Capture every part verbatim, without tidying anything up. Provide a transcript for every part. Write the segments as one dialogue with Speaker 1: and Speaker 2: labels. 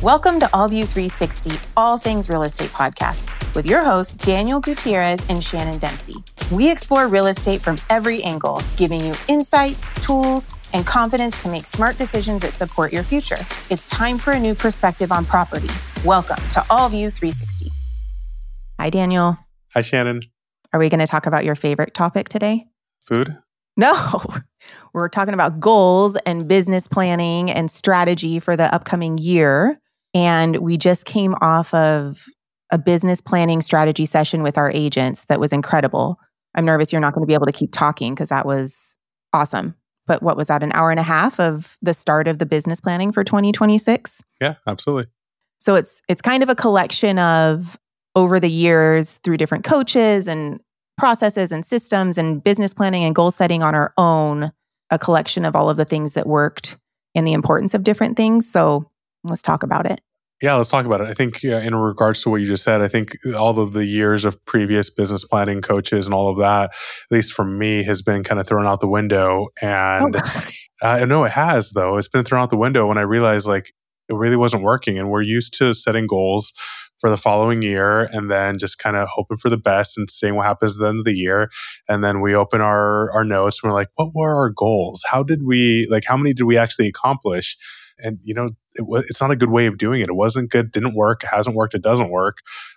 Speaker 1: Welcome to AllView three sixty, All Things Real Estate Podcast, with your hosts, Daniel Gutierrez and Shannon Dempsey. We explore real estate from every angle, giving you insights, tools, and confidence to make smart decisions that support your future. It's time for a new perspective on property. Welcome to AllView three sixty. Hi, Daniel.
Speaker 2: Hi, Shannon.
Speaker 1: Are we going to talk about your favorite topic today?
Speaker 2: Food?
Speaker 1: No, we're talking about goals and business planning and strategy for the upcoming year. And we just came off of a business planning strategy session with our agents that was incredible. I'm nervous you're not going to be able to keep talking because that was awesome. But what was that, an hour and a half of the start of the business planning for twenty twenty-six?
Speaker 2: Yeah, absolutely.
Speaker 1: So it's it's kind of a collection of, over the years, through different coaches and processes and systems and business planning and goal setting on our own, a collection of all of the things that worked and the importance of different things. So let's talk about it.
Speaker 2: Yeah, let's talk about it. I think uh, in regards to what you just said, I think all of the years of previous business planning coaches and all of that, at least for me, has been kind of thrown out the window. And
Speaker 1: Oh.
Speaker 2: uh, no, it has, though. It's been thrown out the window when I realized like it really wasn't working. And we're used to setting goals for the following year and then just kind of hoping for the best and seeing what happens at the end of the year. And then we open our, our notes and we're like, what were our goals? How did we, like, how many did we actually accomplish? And, you know, it was, it's not a good way of doing it. It wasn't good, didn't work, it hasn't worked, it doesn't work.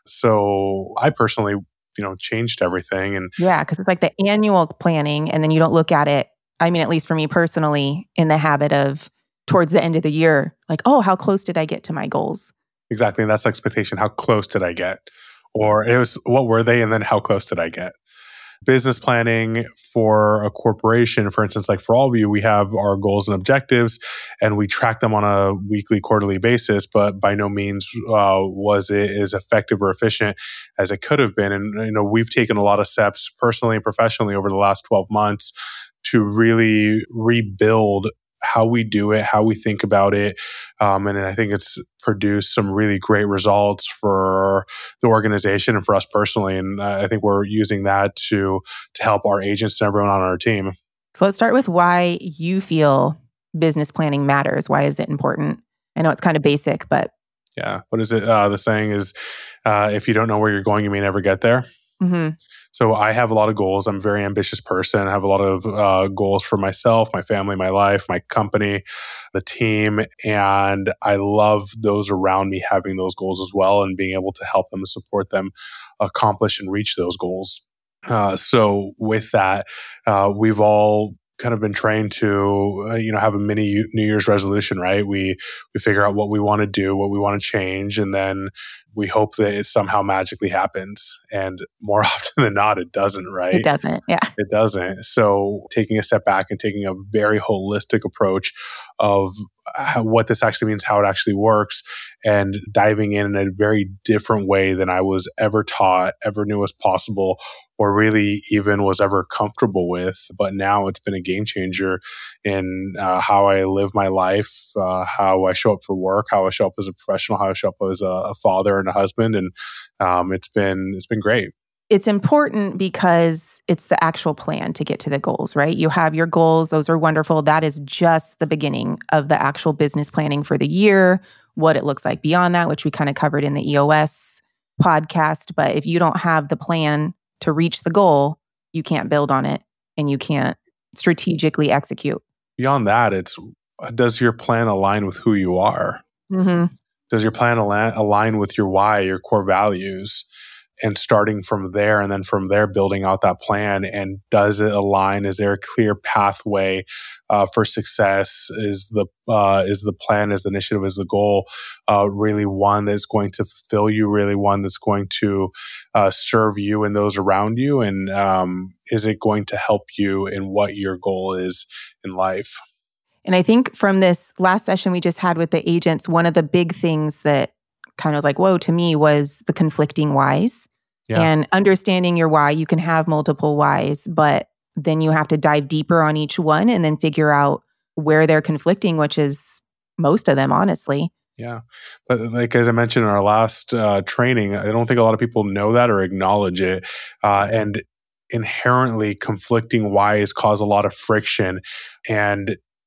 Speaker 2: So I personally, you know, changed everything. And
Speaker 1: Yeah, because it's like the annual planning, and then you don't look at it. I mean, at least for me personally, in the habit of towards the end of the year, like, oh, how close did I get to my goals?
Speaker 2: exactly, and that's expectation. How close did I get? Or it was, what were they? And then how close did I get? Business planning for a corporation, for instance, like for AllView, we have our goals and objectives and we track them on a weekly, quarterly basis, but by no means uh, was it as effective or efficient as it could have been. And, you know, we've taken a lot of steps personally and professionally over the last twelve months to really rebuild how we do it, how we think about it. Um, and I think it's produced some really great results for the organization and for us personally. And I think we're using that to to help our agents and everyone on our team.
Speaker 1: So let's start with why you feel business planning matters. Why is it important? I know it's kind of basic, but
Speaker 2: Yeah. What is it? Uh, the saying is, uh, if you don't know where you're going, you may never get there.
Speaker 1: mm-hmm.
Speaker 2: So I have a lot of goals. I'm a very ambitious person. I have a lot of uh, goals for myself, my family, my life, my company, the team. And I love those around me having those goals as well and being able to help them and support them accomplish and reach those goals. Uh, so with that, uh, we've all kind of been trained to, uh, you know, have a mini New Year's resolution, right? We we figure out what we want to do, what we want to change, and then we hope that it somehow magically happens. And more often than not, it doesn't, right?
Speaker 1: It doesn't. Yeah.
Speaker 2: It doesn't. So taking a step back and taking a very holistic approach of how, what this actually means, how it actually works, and diving in in a very different way than I was ever taught, ever knew was possible, or really even was ever comfortable with. But now it's been a game changer in uh, how I live my life, uh, how I show up for work, how I show up as a professional, how I show up as a, a father and a husband. And um, it's been it's been great.
Speaker 1: It's important because it's the actual plan to get to the goals, right? You have your goals. Those are wonderful. That is just the beginning of the actual business planning for the year, what it looks like beyond that, which we kind of covered in the E O S podcast. But if you don't have the plan to reach the goal, you can't build on it and you can't strategically execute.
Speaker 2: Beyond that, it's, does your plan align with who you are?
Speaker 1: Mm-hmm.
Speaker 2: Does your plan align, align with your why, your core values? And starting from there, and then from there, building out that plan. And does it align? Is there a clear pathway uh, for success? Is the uh, is the plan, is the initiative, is the goal uh, really one that's going to fulfill you? Really one that's going to uh, serve you and those around you? And um, is it going to help you in what your goal is in life?
Speaker 1: And I think from this last session we just had with the agents, one of the big things that kind of was like, whoa, to me was the conflicting whys. Yeah. And understanding your why. You can have multiple whys, but then you have to dive deeper on each one and then figure out where they're conflicting, which is most of them, honestly.
Speaker 2: Yeah. But like, as I mentioned in our last uh, training, I don't think a lot of people know that or acknowledge it. Uh, and inherently conflicting whys cause a lot of friction. And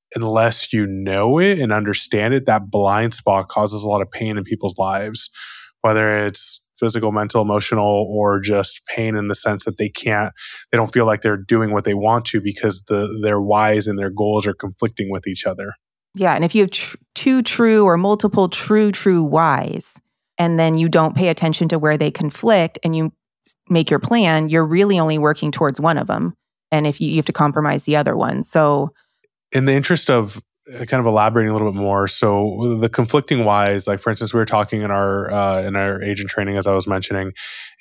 Speaker 2: unless you know it and understand it, that blind spot causes a lot of pain in people's lives, whether it's physical, mental, emotional, or just pain in the sense that they can't, they don't feel like they're doing what they want to because the their whys and their goals are conflicting with each other.
Speaker 1: Yeah. And if you have tr- two true or multiple true, true whys, and then you don't pay attention to where they conflict and you make your plan, you're really only working towards one of them. And if you, you have to compromise the other one. So,
Speaker 2: in the interest of kind of elaborating a little bit more, so the conflicting whys, like for instance, we were talking in our uh, in our agent training, as I was mentioning,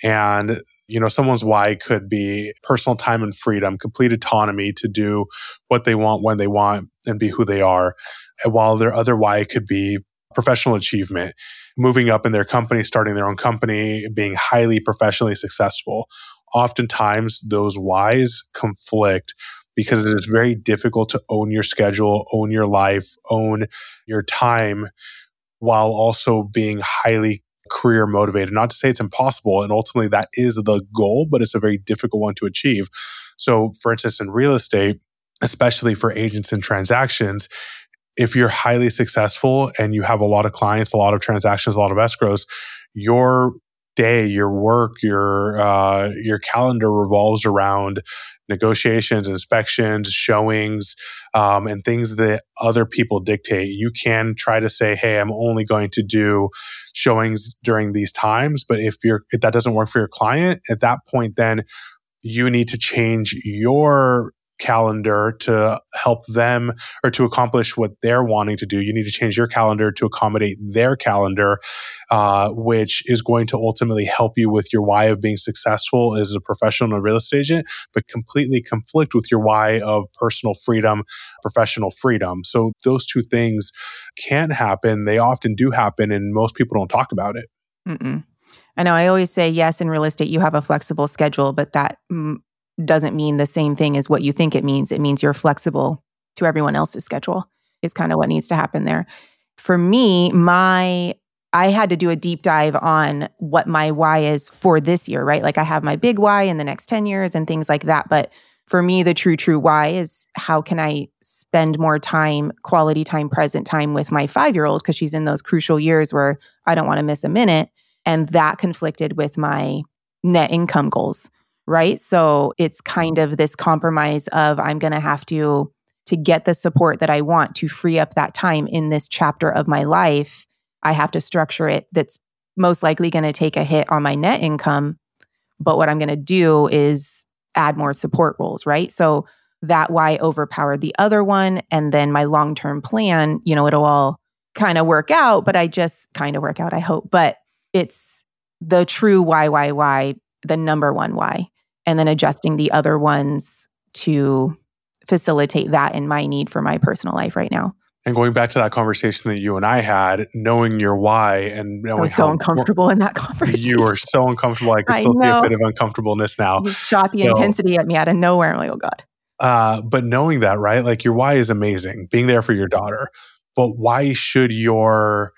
Speaker 2: and you know, someone's why could be personal time and freedom, complete autonomy to do what they want when they want and be who they are, and while their other why could be professional achievement, moving up in their company, starting their own company, being highly professionally successful. Oftentimes, those whys conflict because it is very difficult to own your schedule, own your life, own your time, while also being highly career motivated. Not to say it's impossible, and ultimately that is the goal, but it's a very difficult one to achieve. So, for instance, in real estate, especially for agents and transactions, if you're highly successful and you have a lot of clients, a lot of transactions, a lot of escrows, your day, your work, your uh, your calendar revolves around negotiations, inspections, showings, um, and things that other people dictate. You can try to say, "Hey, I'm only going to do showings during these times," but if you're if that doesn't work for your client, at that point, then you need to change your calendar to help them or to accomplish what they're wanting to do. You need to change your calendar to accommodate their calendar, uh, which is going to ultimately help you with your why of being successful as a professional and a real estate agent, but completely conflict with your why of personal freedom, professional freedom. So those two things can happen. They often do happen, and most people don't talk about it.
Speaker 1: Mm-mm. I know I always say, yes, in real estate, you have a flexible schedule, but that mm, doesn't mean the same thing as what you think it means. It means you're flexible to everyone else's schedule is kind of what needs to happen there. For me, my I had to do a deep dive on what my why is for this year, right? Like I have my big why in the next ten years and things like that. But for me, the true, true why is how can I spend more time, quality time, present time with my five-year-old because she's in those crucial years where I don't want to miss a minute. And that conflicted with my net income goals, right? So it's kind of this compromise of I'm going to have to, to get the support that I want to free up that time in this chapter of my life. I have to structure it that's most likely going to take a hit on my net income. But what I'm going to do is add more support roles, right? So that why overpowered the other one. And then my long-term plan, you know, it'll all kind of work out, but I just kind of work out, I hope. But it's the true why, why, why, the number one why, and then adjusting the other ones to facilitate that in my need for my personal life right now.
Speaker 2: And going back to that conversation that you and I had, knowing your why and knowing
Speaker 1: I was so
Speaker 2: how
Speaker 1: uncomfortable in that conversation.
Speaker 2: You were so uncomfortable. I could
Speaker 1: I
Speaker 2: still see a
Speaker 1: know.
Speaker 2: bit of uncomfortableness now.
Speaker 1: You shot the
Speaker 2: So,
Speaker 1: intensity at me out of nowhere. I'm like, oh God.
Speaker 2: Uh, but knowing that, right? Like your why is amazing, being there for your daughter. But why should your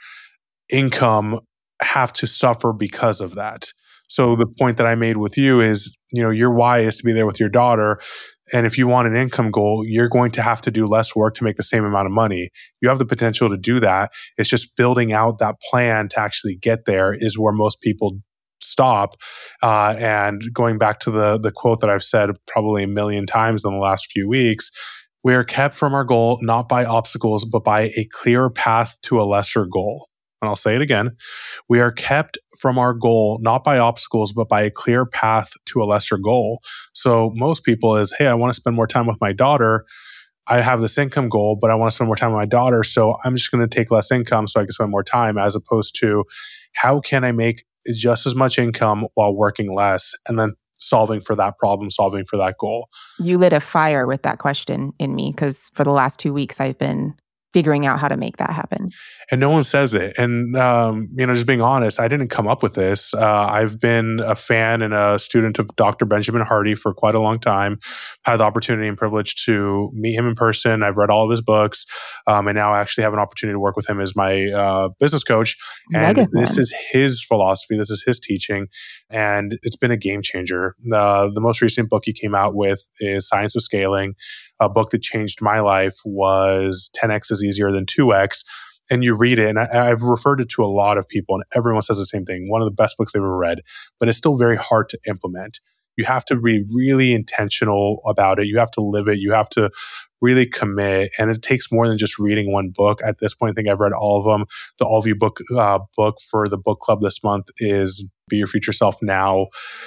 Speaker 2: income have to suffer because of that? So the point that I made with you is, you know, your why is to be there with your daughter. And if you want an income goal, you're going to have to do less work to make the same amount of money. You have the potential to do that. It's just building out that plan to actually get there is where most people stop. Uh, and going back to the the quote that I've said probably a million times in the last few weeks, we are kept from our goal not by obstacles, but by a clear path to a lesser goal. And I'll say it again. We are kept from our goal not by obstacles, but by a clear path to a lesser goal. So most people is, hey, I want to spend more time with my daughter. I have this income goal, but I want to spend more time with my daughter. So I'm just going to take less income so I can spend more time, as opposed to how can I make just as much income while working less, and then solving for that problem, solving for that goal.
Speaker 1: You lit a fire with that question in me because for the last two weeks I've been figuring out how to make that happen.
Speaker 2: And no one says it. And, um, you know, just being honest, I didn't come up with this. Uh, I've been a fan and a student of Doctor Benjamin Hardy for quite a long time. Had the opportunity and privilege to meet him in person. I've read all of his books. Um, and now I actually have an opportunity to work with him as my uh, business coach. And
Speaker 1: Mega
Speaker 2: this
Speaker 1: fan.
Speaker 2: is his philosophy. This is his teaching. And it's been a game changer. Uh, the most recent book he came out with is Science of Scaling. A book that changed my life was ten X is easier than two X. And you read it, and I, I've referred it to a lot of people, and everyone says the same thing. One of the best books they've ever read, but it's still very hard to implement. You have to be really intentional about it. You have to live it. You have to really commit. And it takes more than just reading one book. At this point, I think I've read all of them. The All of You book uh, book for the book club this month is Be Your Future Self Now.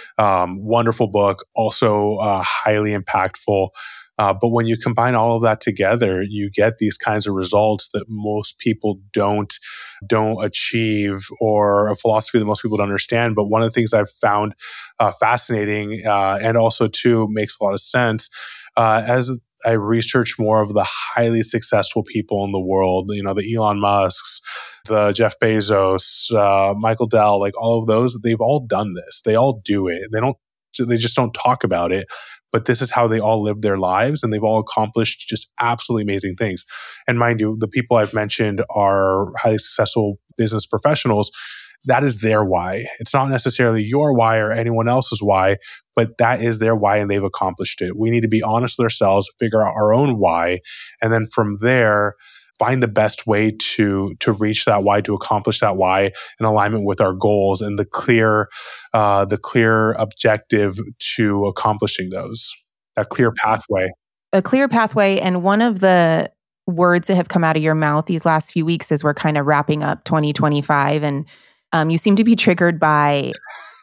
Speaker 2: Um, wonderful book, also uh, highly impactful. Uh, but when you combine all of that together, you get these kinds of results that most people don't don't achieve, or a philosophy that most people don't understand. But one of the things I've found uh, fascinating uh, and also too makes a lot of sense uh, as I research more of the highly successful people in the world, you know, the Elon Musks, the Jeff Bezos, uh, Michael Dell, like all of those, they've all done this. They all do it. They don't. They just don't talk about it. But this is how they all live their lives, and they've all accomplished just absolutely amazing things. And mind you, the people I've mentioned are highly successful business professionals. That is their why. It's not necessarily your why or anyone else's why, but that is their why, and they've accomplished it. We need to be honest with ourselves, figure out our own why, and then from there, find the best way to to reach that why, to accomplish that why in alignment with our goals and the clear uh, the clear objective to accomplishing those, that clear pathway.
Speaker 1: A clear pathway. And one of the words that have come out of your mouth these last few weeks as we're kind of wrapping up twenty twenty-five, and um, you seem to be triggered by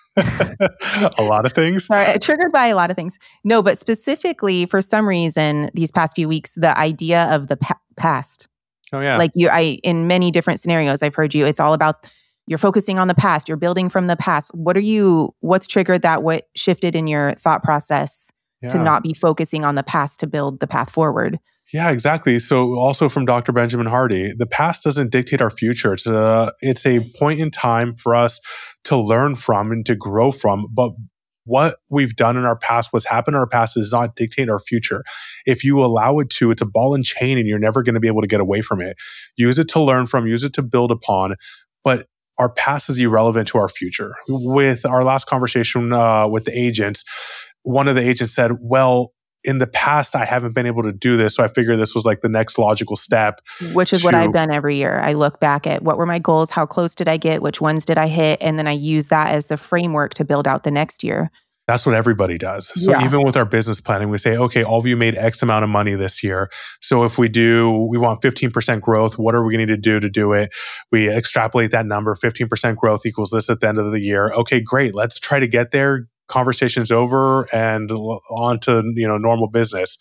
Speaker 2: a lot of things.
Speaker 1: Sorry, triggered by a lot of things. No, but specifically for some reason, these past few weeks, the idea of the pa- past.
Speaker 2: Oh yeah.
Speaker 1: Like you, I, in many different scenarios, I've heard you, it's all about, you're focusing on the past, you're building from the past. What are you, what's triggered that? What shifted in your thought process
Speaker 2: yeah.
Speaker 1: to not be focusing on the past to build the path forward?
Speaker 2: Yeah, exactly. So also from Doctor Benjamin Hardy, the past doesn't dictate our future. It's a, it's a point in time for us to learn from and to grow from. But what we've done in our past, what's happened in our past does not dictate our future. If you allow it to, it's a ball and chain and you're never going to be able to get away from it. Use it to learn from, use it to build upon, but our past is irrelevant to our future. With our last conversation uh, with the agents, one of the agents said, well, in the past, I haven't been able to do this. So I figured this was like the next logical step.
Speaker 1: Which is
Speaker 2: to,
Speaker 1: what I've done every year. I look back at what were my goals? How close did I get? Which ones did I hit? And then I use that as the framework to build out the next year.
Speaker 2: That's what everybody does. So
Speaker 1: yeah.
Speaker 2: even with our business planning, we say, okay, all of you made X amount of money this year. So if we do, we want fifteen percent growth. What are we going to need to do to do it? We extrapolate that number. fifteen percent growth equals this at the end of the year. Okay, great. Let's try to get there. Conversation's over and on to, you know, normal business.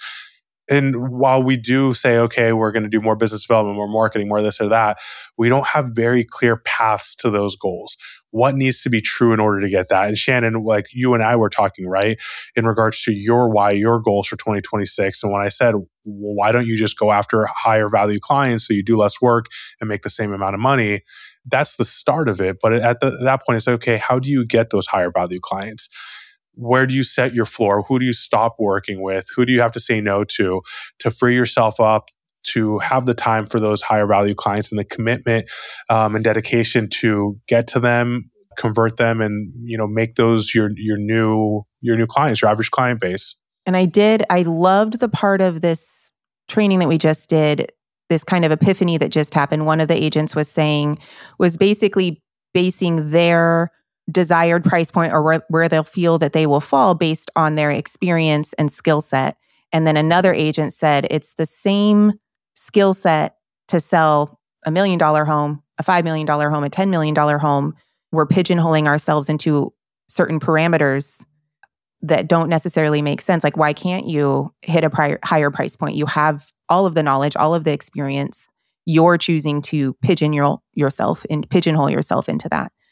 Speaker 2: And while we do say, okay, we're going to do more business development, more marketing, more this or that, we don't have very clear paths to those goals. What needs to be true in order to get that? And Shannon, like you and I were talking, right, in regards to your why, your goals for twenty twenty-six. And when I said, well, why don't you just go after higher value clients so you do less work and make the same amount of money? That's the start of it. But at, the, at that point, it's okay, how do you get those higher value clients? Where do you set your floor? Who do you stop working with? Who do you have to say no to to free yourself up to have the time for those higher value clients and the commitment um, and dedication to get to them, convert them, and you know make those your your new your new clients, your average client base.
Speaker 1: And I did. I loved the part of this training that we just did. This kind of epiphany that just happened. One of the agents was saying was basically basing their desired price point or where, where they'll feel that they will fall based on their experience and skill set. And then another agent said it's the same skill set to sell a million dollar home, a five million dollar home, a ten million dollar home. We're pigeonholing ourselves into certain parameters that don't necessarily make sense. Like, why can't you hit a prior, higher price point? You have all of the knowledge, all of the experience. You're choosing to pigeon your, yourself and pigeonhole yourself into that.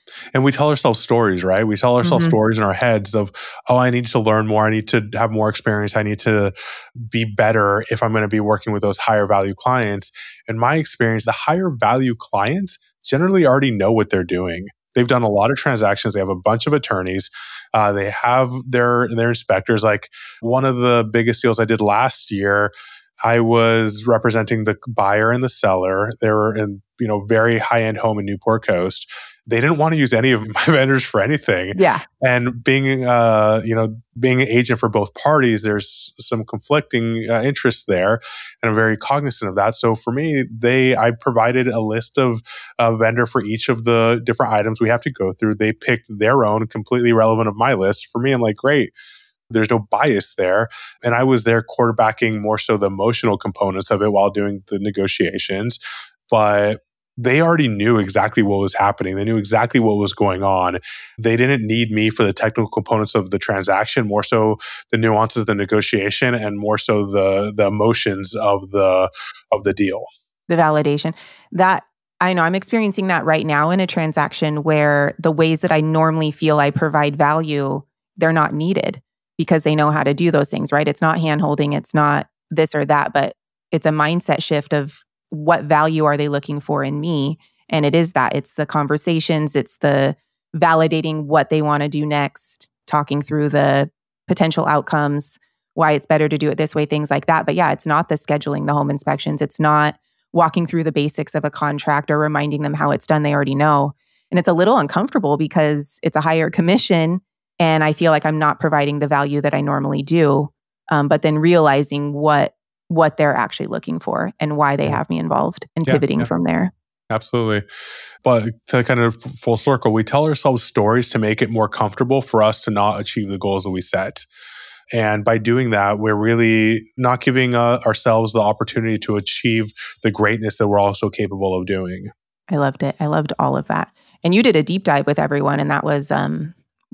Speaker 2: And we tell ourselves stories, right? We tell ourselves
Speaker 1: Mm-hmm.
Speaker 2: stories in our heads of, oh, I need to learn more. I need to have more experience. I need to be better if I'm going to be working with those higher value clients. In my experience, the higher value clients generally already know what they're doing. They've done a lot of transactions. They have a bunch of attorneys. Uh, they have their their inspectors. Like one of the biggest deals I did last year, I was representing the buyer and the seller. They were in, you know, very high-end home in Newport Coast. They didn't want to use any of my vendors for anything.
Speaker 1: Yeah.
Speaker 2: And being, uh, you know, being an agent for both parties, there's some conflicting uh, interests there, and I'm very cognizant of that. So for me, they, I provided a list of a vendor for each of the different items we have to go through. They picked their own, completely irrelevant of my list. For me, I'm like, great. There's no bias there. And I was there quarterbacking more so the emotional components of it while doing the negotiations. But they already knew exactly what was happening. They knew exactly what was going on. They didn't need me for the technical components of the transaction, more so the nuances of the negotiation and more so the the emotions of the of the deal.
Speaker 1: The validation. That I know I'm experiencing that right now in a transaction where the ways that I normally feel I provide value, they're not needed because they know how to do those things, right? It's not hand-holding, it's not this or that, but it's a mindset shift of what value are they looking for in me? And it is that. It's the conversations, it's the validating what they want to do next, talking through the potential outcomes, why it's better to do it this way, things like that. But yeah, it's not the scheduling the home inspections. It's not walking through the basics of a contract or reminding them how it's done. They already know. And it's a little uncomfortable because it's a higher commission and I feel like I'm not providing the value that I normally do. Um, but then realizing what what they're actually looking for and why they have me involved and
Speaker 2: Yeah,
Speaker 1: pivoting
Speaker 2: yeah.
Speaker 1: from there.
Speaker 2: Absolutely. But to kind of full circle, we tell ourselves stories to make it more comfortable for us to not achieve the goals that we set. And by doing that, we're really not giving uh, ourselves the opportunity to achieve the greatness that we're also capable of doing.
Speaker 1: I loved it. I loved all of that. And you did a deep dive with everyone, and that was um,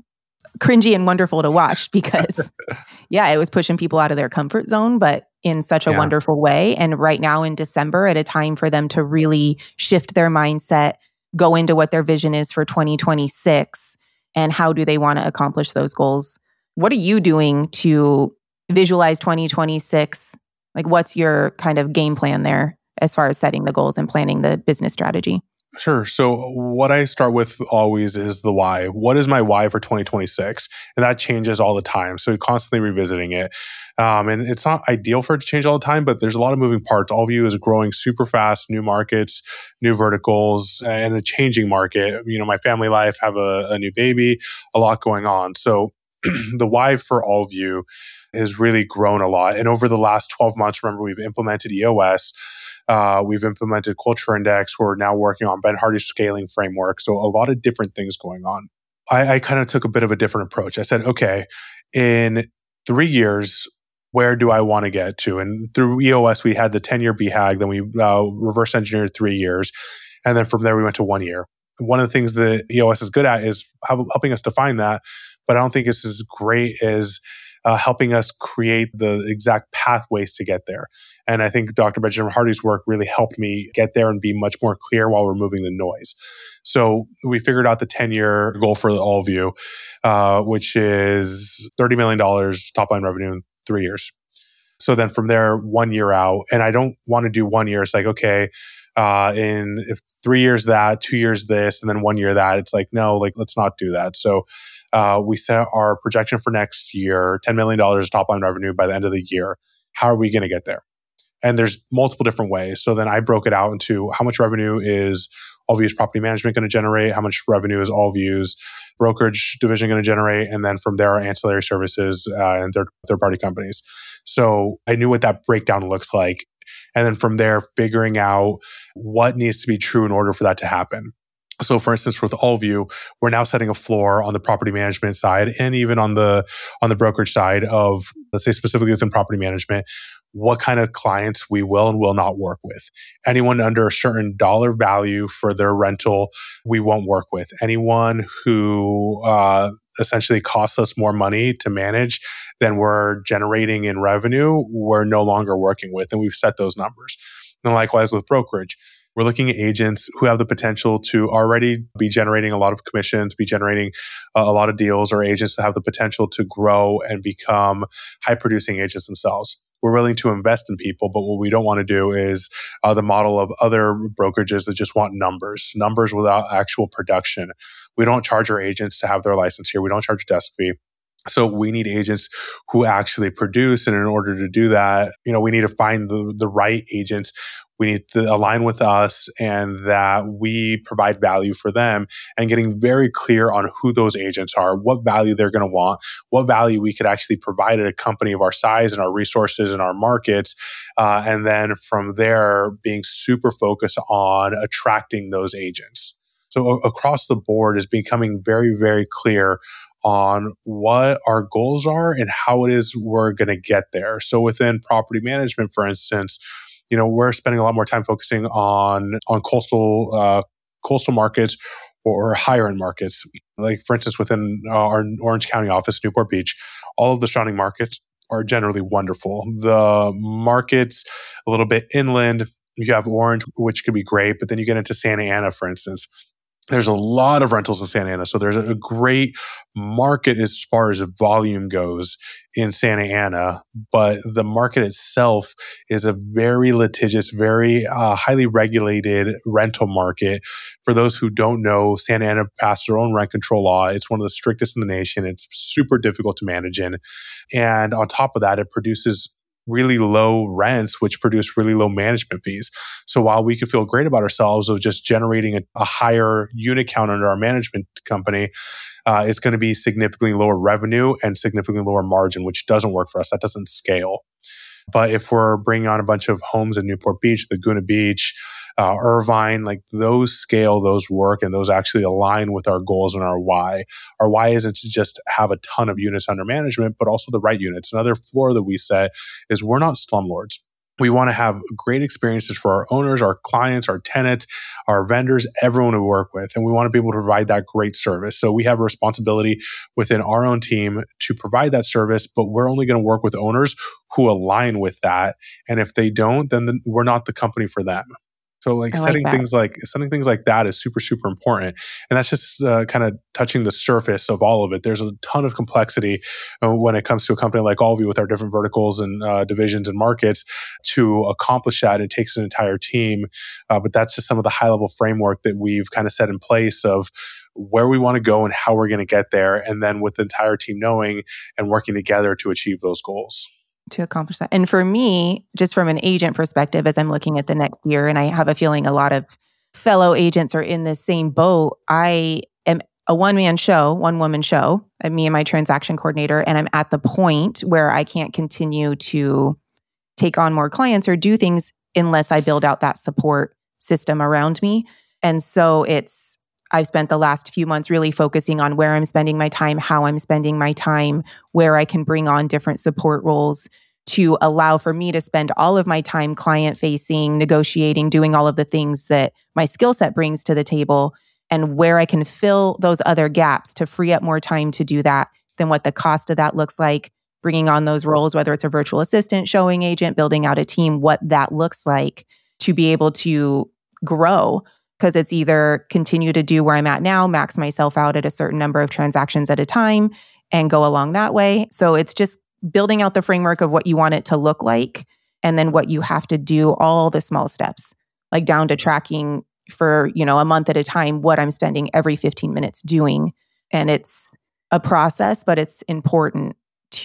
Speaker 1: cringy and wonderful to watch because, yeah, it was pushing people out of their comfort zone, but in such a
Speaker 2: Yeah.
Speaker 1: wonderful way. And right now in December, at a time for them to really shift their mindset, go into what their vision is for twenty twenty-six, and how do they want to accomplish those goals. What are you doing to visualize twenty twenty-six? Like, what's your kind of game plan there as far as setting the goals and planning the business strategy?
Speaker 2: Sure. So what I start with always is the why. What is my why for twenty twenty-six? And that changes all the time. So constantly revisiting it. Um, and it's not ideal for it to change all the time, but there's a lot of moving parts. Allview is growing super fast, new markets, new verticals, and a changing market. You know, my family life, have a, a new baby, a lot going on. So the why for Allview has really grown a lot. And over the last twelve months, remember, we've implemented E O S. Uh, we've implemented Culture Index. We're now working on Ben Hardy's scaling framework. So a lot of different things going on. I, I kind of took a bit of a different approach. I said, okay, in three years, where do I want to get to? And through E O S, we had the ten-year B HAG. Then we uh, reverse engineered three years. And then from there, we went to one year. One of the things that E O S is good at is helping us define that. But I don't think it's as great as Uh, helping us create the exact pathways to get there. And I think Doctor Benjamin Hardy's work really helped me get there and be much more clear while removing the noise. So we figured out the ten-year goal for Allview, uh, which is thirty million dollars top line revenue in three years. So then from there, one year out, and I don't want to do one year. It's like, okay, uh, in if three years that, two years this, and then one year that. It's like, no, like let's not do that. So uh, we set our projection for next year, ten million dollars top line revenue by the end of the year. How are we going to get there? And there's multiple different ways. So then I broke it out into how much revenue is Allview's property management going to generate, how much revenue is Allview's brokerage division going to generate, and then from there, our ancillary services uh, and third, third-party companies. So I knew what that breakdown looks like. And then from there, figuring out what needs to be true in order for that to happen. So for instance, with Allview, we're now setting a floor on the property management side and even on the on the brokerage side of, let's say specifically within property management, what kind of clients we will and will not work with. Anyone under a certain dollar value for their rental, we won't work with. Anyone who uh, essentially costs us more money to manage than we're generating in revenue, we're no longer working with. And we've set those numbers. And likewise with brokerage. We're looking at agents who have the potential to already be generating a lot of commissions, be generating uh, a lot of deals, or agents that have the potential to grow and become high producing agents themselves. We're willing to invest in people, but what we don't want to do is uh, the model of other brokerages that just want numbers, numbers without actual production. We don't charge our agents to have their license here. We don't charge a desk fee. So we need agents who actually produce. And in order to do that, you know, we need to find the, the right agents. We need to align with us and that we provide value for them, and getting very clear on who those agents are, what value they're going to want, what value we could actually provide at a company of our size and our resources and our markets. Uh, and then from there, being super focused on attracting those agents. So a- across the board is becoming very, very clear on what our goals are and how it is we're going to get there. So within property management, for instance, you know, we're spending a lot more time focusing on on coastal uh, coastal markets or higher end markets. Like for instance, within our Orange County office, Newport Beach, all of the surrounding markets are generally wonderful. The markets a little bit inland, you have Orange, which could be great, but then you get into Santa Ana, for instance. There's a lot of rentals in Santa Ana. So there's a great market as far as volume goes in Santa Ana, but the market itself is a very litigious, very uh, highly regulated rental market. For those who don't know, Santa Ana passed their own rent control law. It's one of the strictest in the nation. It's super difficult to manage in. And on top of that, it produces really low rents, which produce really low management fees. So while we could feel great about ourselves of just generating a, a higher unit count under our management company, uh, it's going to be significantly lower revenue and significantly lower margin, which doesn't work for us. That doesn't scale. But if we're bringing on a bunch of homes in Newport Beach, Laguna Beach, uh, Irvine, like those scale, those work, and those actually align with our goals and our why. Our why isn't to just have a ton of units under management, but also the right units. Another floor that we set is we're not slumlords. We want to have great experiences for our owners, our clients, our tenants, our vendors, everyone we work with. And we want to be able to provide that great service. So we have a responsibility within our own team to provide that service, but we're only going to work with owners who align with that. And if they don't, then the, we're not the company for them. So like
Speaker 1: I like
Speaker 2: setting
Speaker 1: that.
Speaker 2: things like setting things like that is super, super important. And that's just uh, kind of touching the surface of all of it. There's a ton of complexity uh, when it comes to a company like Allview with our different verticals and uh, divisions and markets to accomplish that. It takes an entire team. Uh, but that's just some of the high level framework that we've kind of set in place of where we want to go and how we're going to get there. And then with the entire team knowing and working together to achieve those goals.
Speaker 1: To accomplish that. And for me, just from an agent perspective, as I'm looking at the next year, and I have a feeling a lot of fellow agents are in the same boat, I am a one-man show, one-woman show, uh, me and my transaction coordinator, and I'm at the point where I can't continue to take on more clients or do things unless I build out that support system around me. And so it's, I've spent the last few months really focusing on where I'm spending my time, how I'm spending my time, where I can bring on different support roles to allow for me to spend all of my time client-facing, negotiating, doing all of the things that my skill set brings to the table, and where I can fill those other gaps to free up more time to do that, then what the cost of that looks like, bringing on those roles, whether it's a virtual assistant, showing agent, building out a team, what that looks like to be able to grow. Because it's either continue to do where I'm at now, max myself out at a certain number of transactions at a time and go along that way. So it's just building out the framework of what you want it to look like and then what you have to do, all the small steps, like down to tracking for, you know, a month at a time, what I'm spending every fifteen minutes doing. And it's a process, but it's important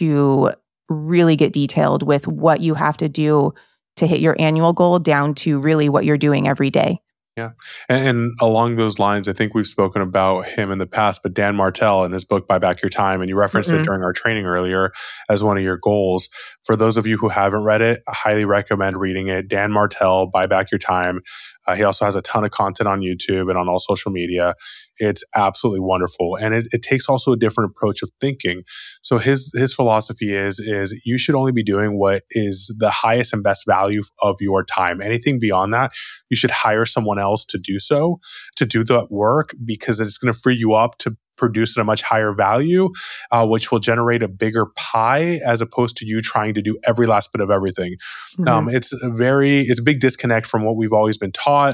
Speaker 1: to really get detailed with what you have to do to hit your annual goal down to really what you're doing every day.
Speaker 2: Yeah. And, and along those lines, I think we've spoken about him in the past, but Dan Martell in his book, Buy Back Your Time, and you referenced
Speaker 1: Mm-mm.
Speaker 2: it during our training earlier as one of your goals. For those of you who haven't read it, I highly recommend reading it. Dan Martell, Buy Back Your Time. Uh, he also has a ton of content on YouTube and on all social media. It's absolutely wonderful. And it, it takes also a different approach of thinking. So his his philosophy is, is you should only be doing what is the highest and best value of your time. Anything beyond that, you should hire someone else to do so, to do that work, because it's going to free you up to produce at a much higher value, uh, which will generate a bigger pie as opposed to you trying to do every last bit of everything.
Speaker 1: Mm-hmm.
Speaker 2: Um, it's a very, it's a big disconnect from what we've always been taught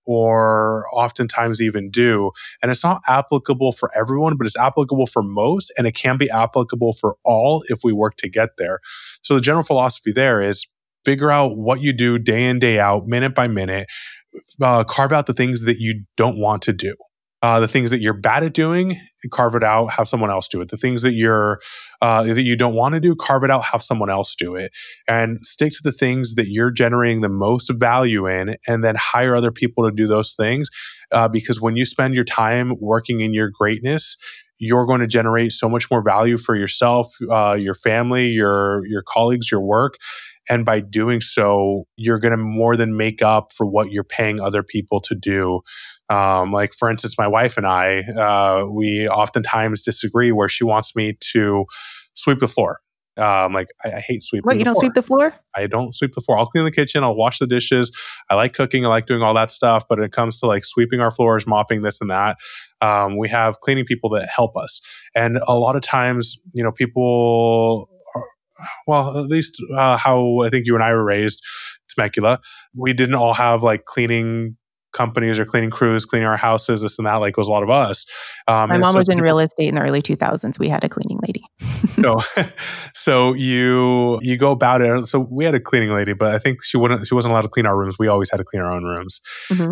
Speaker 2: or oftentimes even do. And it's not applicable for everyone, but it's applicable for most, and it can be applicable for all if we work to get there. So the general philosophy there is figure out what you do day in, day out, minute by minute. Uh, carve out the things that you don't want to do. Uh, the things that you're bad at doing, carve it out, have someone else do it. The things that you're uh, that you don't want to do, carve it out, have someone else do it, and stick to the things that you're generating the most value in, and then hire other people to do those things. Uh, because when you spend your time working in your greatness, you're going to generate so much more value for yourself, uh, your family, your your colleagues, your work. And by doing so, you're going to more than make up for what you're paying other people to do. Um, like, for instance, my wife and I, uh, we oftentimes disagree where she wants me to sweep the floor. Um, like, I, I hate sweeping
Speaker 1: What,
Speaker 2: the
Speaker 1: you don't
Speaker 2: floor.
Speaker 1: sweep the floor?
Speaker 2: I don't sweep the floor. I'll clean the kitchen. I'll wash the dishes. I like cooking. I like doing all that stuff. But when it comes to like sweeping our floors, mopping this and that, um, we have cleaning people that help us. And a lot of times, you know, people... Well, at least uh, how I think you and I were raised, Temecula, we didn't all have like cleaning companies or cleaning crews, cleaning our houses, this and that, like it was a lot of us. Um,
Speaker 1: My mom
Speaker 2: so
Speaker 1: was in real estate in the early two thousands. We had a cleaning lady.
Speaker 2: so, so you you go about it. So we had a cleaning lady, but I think she wouldn't. She wasn't allowed to clean our rooms. We always had to clean our own rooms.
Speaker 1: Mm-hmm.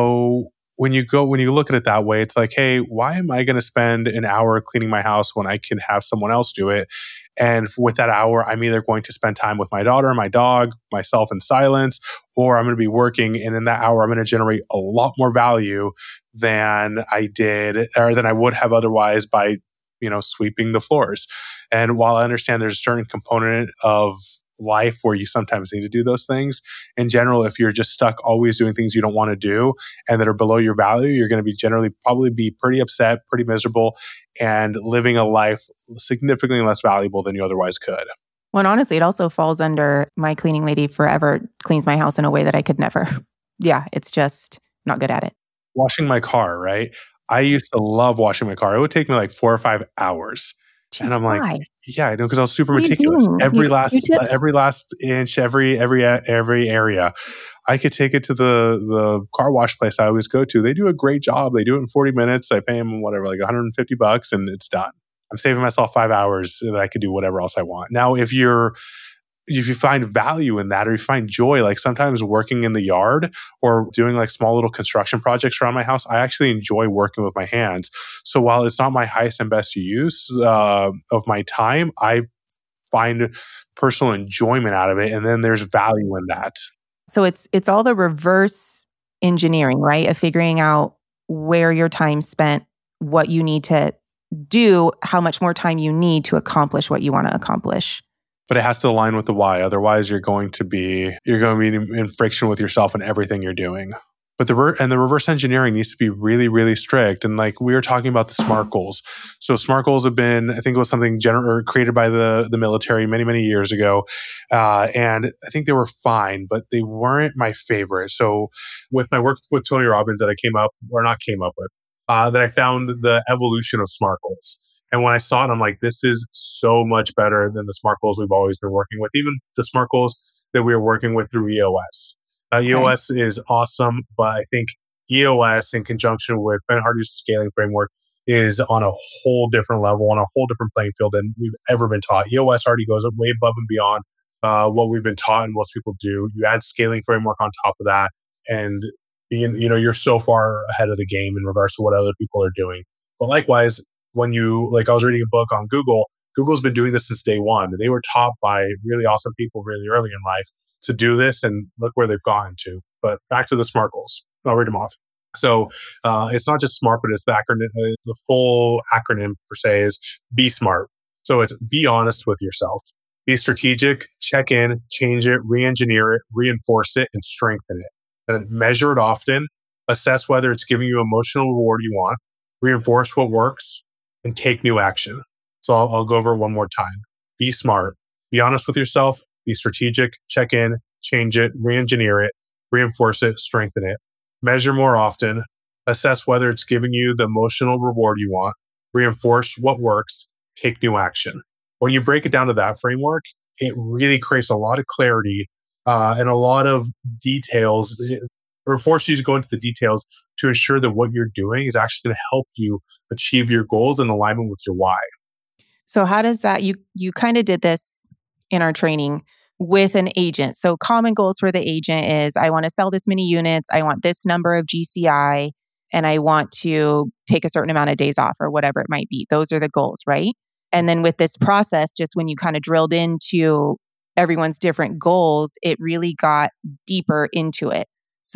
Speaker 2: So when you go, when you look at it that way, it's like, hey, why am I going to spend an hour cleaning my house when I can have someone else do it? And with that hour, I'm either going to spend time with my daughter, my dog, myself in silence, or I'm going to be working. And in that hour, I'm going to generate a lot more value than I did, or than I would have otherwise by, you know, sweeping the floors. And while I understand there's a certain component of life where you sometimes need to do those things, in general, if you're just stuck always doing things you don't want to do and that are below your value, you're going to be generally probably be pretty upset, pretty miserable, and living a life significantly less valuable than you otherwise could.
Speaker 1: Well, and honestly, it also falls under my cleaning lady forever cleans my house in a way that I could never. Yeah, it's just not good at it.
Speaker 2: Washing my car, right? I used to love washing my car. It would take me like four or five hours.
Speaker 1: Jeez,
Speaker 2: and I'm like,
Speaker 1: why?
Speaker 2: yeah, I know, because I was super
Speaker 1: What are you
Speaker 2: meticulous.
Speaker 1: doing?
Speaker 2: Every
Speaker 1: You-
Speaker 2: last,
Speaker 1: Q-tips?
Speaker 2: every last inch, every every every area, I could take it to the the car wash place I always go to. They do a great job. They do it in forty minutes. I pay them whatever, like one hundred fifty bucks, and it's done. I'm saving myself five hours so that I could do whatever else I want. Now, if you're if you find value in that, or you find joy, like sometimes working in the yard or doing like small little construction projects around my house, I actually enjoy working with my hands. So while it's not my highest and best use uh, of my time, I find personal enjoyment out of it. And then there's value in that.
Speaker 1: So it's it's all the reverse engineering, right? Of figuring out where your time spent, what you need to do, how much more time you need to accomplish what you want to accomplish.
Speaker 2: But it has to align with the why. Otherwise, you're going to be you're going to be in, in friction with yourself and everything you're doing. But the re- and the reverse engineering needs to be really, really strict. And like we were talking about the SMART goals. So SMART goals have been, I think it was something gener- or created by the, the military many, many years ago. Uh, and I think they were fine, but they weren't my favorite. So with my work with Tony Robbins that I came up, or not came up with, uh, that I found the evolution of SMART goals. And when I saw it, I'm like, this is so much better than the SMART goals we've always been working with, even the SMART goals that we were working with through E O S. Uh, E O S okay. is awesome, but I think E O S in conjunction with Ben Hardy's scaling framework is on a whole different level, on a whole different playing field than we've ever been taught. E O S already goes way above and beyond uh, what we've been taught and most people do. You add scaling framework on top of that, and you, you know you're so far ahead of the game in regards to what other people are doing. But likewise, when you, like I was reading a book on Google, Google's been doing this since day one. And they were taught by really awesome people really early in life to do this, and look where they've gotten to. But back to the SMART goals. I'll read them off. So uh, it's not just SMART, but it's the acronym, uh, the full acronym per se is Be Smart. So it's be honest with yourself, be strategic, check in, change it, re-engineer it, reinforce it, and strengthen it. And measure it often, assess whether it's giving you emotional reward you want, reinforce what works, and take new action. So I'll, I'll go over one more time. Be smart, be honest with yourself, be strategic, check in, change it, re-engineer it, reinforce it, strengthen it. Measure more often, assess whether it's giving you the emotional reward you want, reinforce what works, take new action. When you break it down to that framework, it really creates a lot of clarity uh, and a lot of details. It, or forces you to go into the details to ensure that what you're doing is actually going to help you achieve your goals in alignment with your why.
Speaker 1: So how does that, you you kind of did this in our training with an agent. So common goals for the agent is I want to sell this many units, I want this number of G C I, and I want to take a certain amount of days off or whatever it might be. Those are the goals, right? And then with this process, just when you kind of drilled into everyone's different goals, it really got deeper into it.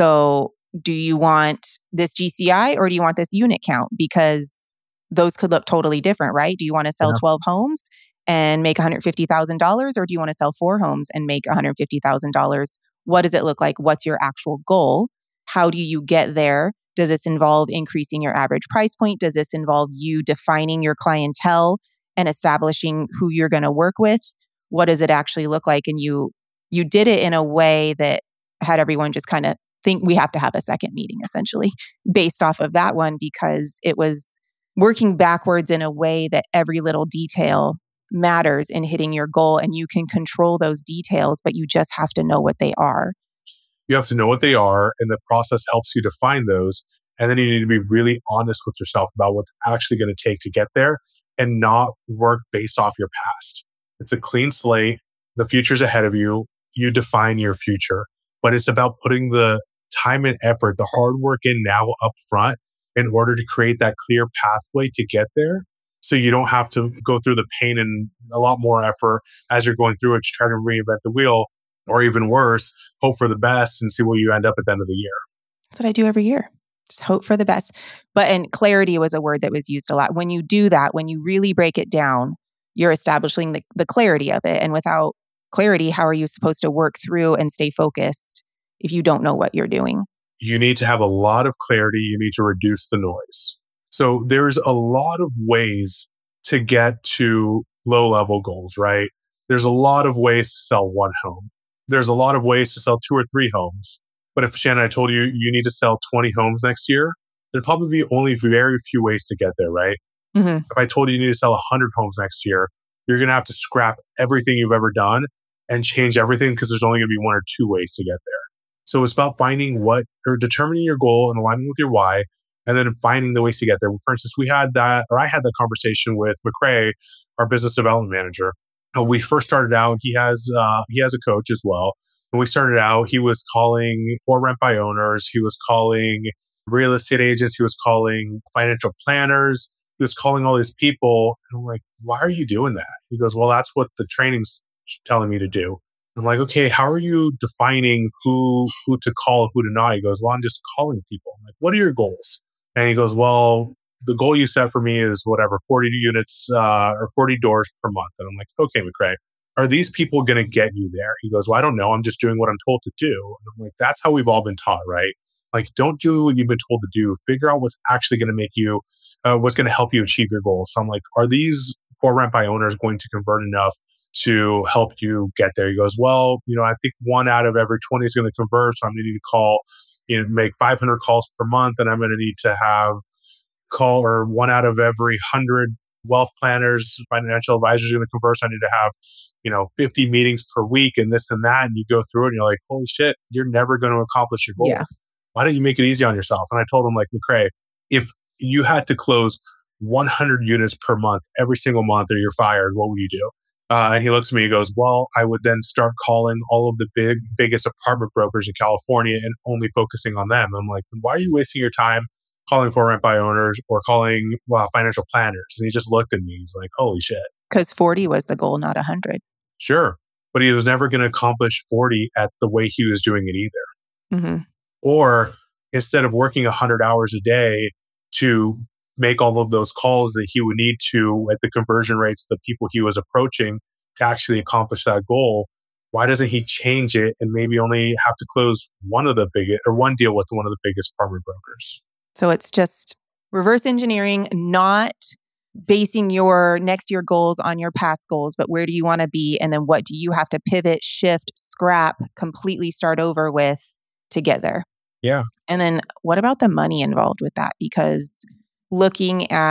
Speaker 1: So do you want this G C I or do you want this unit count? Because those could look totally different, right? Do you want to sell
Speaker 2: Yeah.
Speaker 1: twelve homes and make one hundred fifty thousand dollars or do you want to sell four homes and make one hundred fifty thousand dollars? What does it look like? What's your actual goal? How do you get there? Does this involve increasing your average price point? Does this involve you defining your clientele and establishing who you're going to work with? What does it actually look like? And you you did it in a way that had everyone just kind of think we have to have a second meeting, essentially, based off of that one, because it was working backwards in a way that every little detail matters in hitting your goal, and you can control those details, but you just have to know what they are.
Speaker 2: You have to know what they are, and the process helps you define those. And then you need to be really honest with yourself about what's actually going to take to get there and not work based off your past. It's a clean slate. The future's ahead of you. You define your future, but it's about putting the time and effort, the hard work in now up front in order to create that clear pathway to get there. So you don't have to go through the pain and a lot more effort as you're going through it to try to reinvent the wheel, or even worse, hope for the best and see where you end up at the end of the year.
Speaker 1: That's what I do every year. Just hope for the best. But and clarity was a word that was used a lot. When you do that, when you really break it down, you're establishing the, the clarity of it. And without clarity, how are you supposed to work through and stay focused if you don't know what you're doing?
Speaker 2: You need to have a lot of clarity. You need to reduce the noise. So there's a lot of ways to get to low level goals, right? There's a lot of ways to sell one home. There's a lot of ways to sell two or three homes. But if Shannon, I told you you need to sell twenty homes next year, there'd probably be only very few ways to get there, right?
Speaker 1: Mm-hmm.
Speaker 2: If I told you you need to sell one hundred homes next year, you're going to have to scrap everything you've ever done and change everything because there's only going to be one or two ways to get there. So it's about finding what, or determining your goal and aligning with your why, and then finding the ways to get there. For instance, we had that, or I had that conversation with McCrae, our business development manager. When we first started out, he has uh, he has a coach as well. When we started out, he was calling for rent by owners. He was calling real estate agents. He was calling financial planners. He was calling all these people. And I'm like, why are you doing that? He goes, well, that's what the training's telling me to do. I'm like, okay, how are you defining who who to call, who to not? He goes, well, I'm just calling people. I'm like, what are your goals? And he goes, well, the goal you set for me is whatever, forty units uh, or forty doors per month. And I'm like, okay, McCrae, are these people going to get you there? He goes, well, I don't know. I'm just doing what I'm told to do. And I'm like, that's how we've all been taught, right? Like, don't do what you've been told to do. Figure out what's actually going to make you, uh, what's going to help you achieve your goals. So I'm like, are these for rent by owners going to convert enough to help you get there? He goes, well, you know, I think one out of every twenty is going to convert. So I'm going to need to call, you know, make five hundred calls per month. And I'm going to need to have call or one out of every hundred wealth planners, financial advisors are going to convert. So I need to have, you know, fifty meetings per week and this and that. And you go through it and you're like, holy shit, you're never going to accomplish your goals.
Speaker 1: Yeah.
Speaker 2: Why don't you make it easy on yourself? And I told him, like, McCrae, if you had to close one hundred units per month, every single month, or you're fired, what would you do? Uh, and he looks at me, he goes, well, I would then start calling all of the big, biggest apartment brokers in California and only focusing on them. I'm like, why are you wasting your time calling for rent by owners or calling well, financial planners? And he just looked at me. He's like, holy shit.
Speaker 1: Because forty was the goal, not one hundred.
Speaker 2: Sure. But he was never going to accomplish forty at the way he was doing it either.
Speaker 1: Mm-hmm.
Speaker 2: Or instead of working one hundred hours a day to make all of those calls that he would need to at the conversion rates, the people he was approaching to actually accomplish that goal, why doesn't he change it and maybe only have to close one of the biggest or one deal with one of the biggest apartment brokers?
Speaker 1: So it's just reverse engineering, not basing your next year goals on your past goals, but where do you want to be? And then what do you have to pivot, shift, scrap, completely start over with to get there?
Speaker 2: Yeah.
Speaker 1: And then what about the money involved with that? Because looking at